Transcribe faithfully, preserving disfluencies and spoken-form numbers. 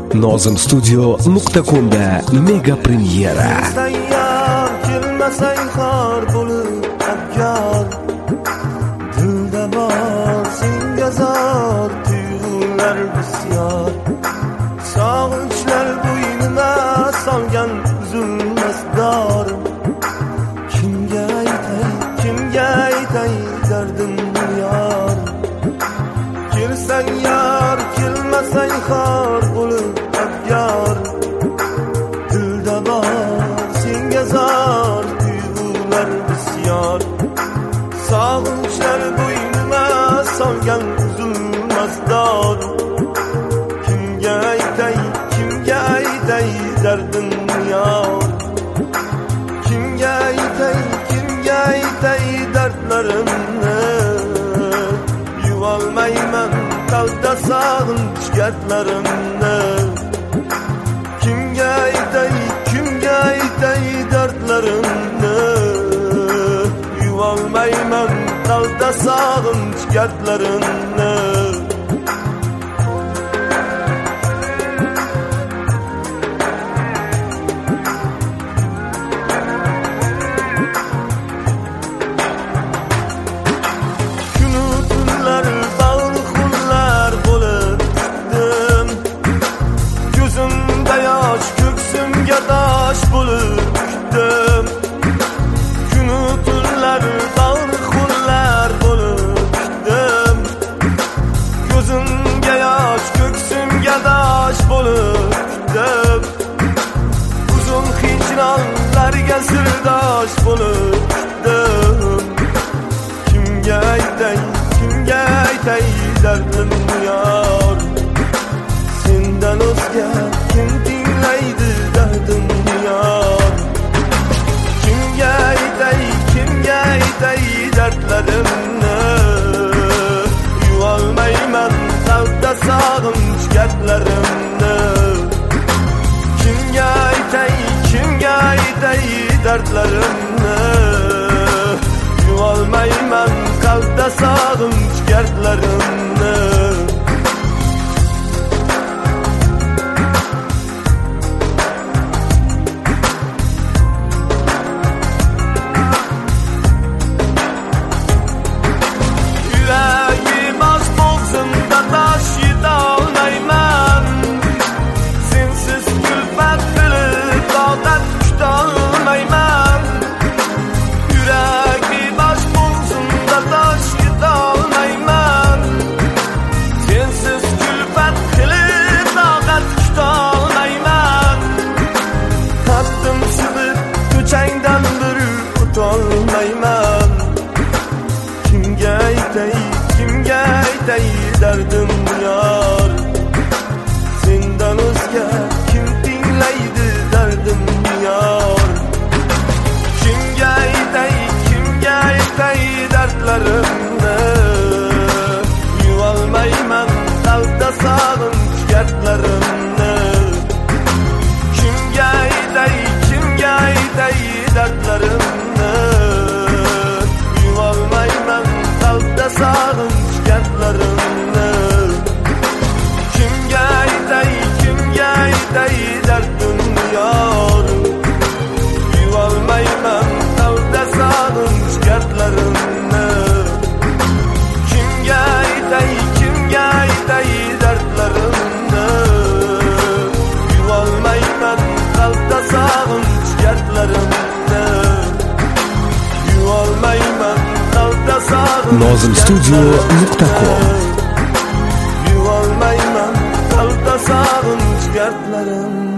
nozim studio nuqta com'da mega premyera. Sayyor kelmasang xor bo'lib abgor, dilda bor senga zor tuyg'ular bisyor, sog'inchlar bo'ynima solgan uzilmas dorim. Kimga aytay, kimga aytay dardimni yor, kelsang yor kelmasang xor bo'lib abgor, dilda bor senga zor tuyg'ular bisyor, sog'inchlar bo'ynima solgan uzilmas dorim. Kimga aytay, kimga aytay dardimni yor, kimga aytay, kimga aytay dardlarimni, yuvolmayman qalbda sog'inch gardlarimni. Kimga aytay, kimga aytay dardlarimni, yuvolmayman qalbda sog'inch gardlarimni. Dash bo'lib kutdim, kunu tunlar bag'ri xullar bo'lib kutdim, ko'zimga yosh ko'ksimga dash bo'lib kutdim, uzun hijronlarga sirdosh bo'lib kutdim. Kimga aytay, kimga aytay dardimni yor, sendan o'zga kim tinglaydi dardimni yor. Kimga aytay, kimga aytay dardlarimni, yuvolmayman qalbda sog'inch gardlarimni. Kimga aytay, kimga aytay dardlarimni, yuvolmayman qalbda sog'inch gardlarimni. Kimga aytay, kimga aytay dardimni yor, sendan o'zga kim tinglaydi dardimni yor. Kimga aytay, kimga aytay dardlarimni, yuvolmayman qalbda sog'inch gardlarimni. Kimga aytay, kimga aytay dardlarimni, yuvolmayman qalbda sog'inch gardlarimni. Kimga aytay, kimga aytay dardimni yor, yuvolmayman qalbda sog'inch gardlarimni. Kimga aytay, kimga aytay dardlarimni, yuvolmayman qalbda sog'inch gardlarimni. Yuvolmayman qalbda sog'inch nozim studio nuqta com. yuvolmayman qalbda sog'inch gardlarimni.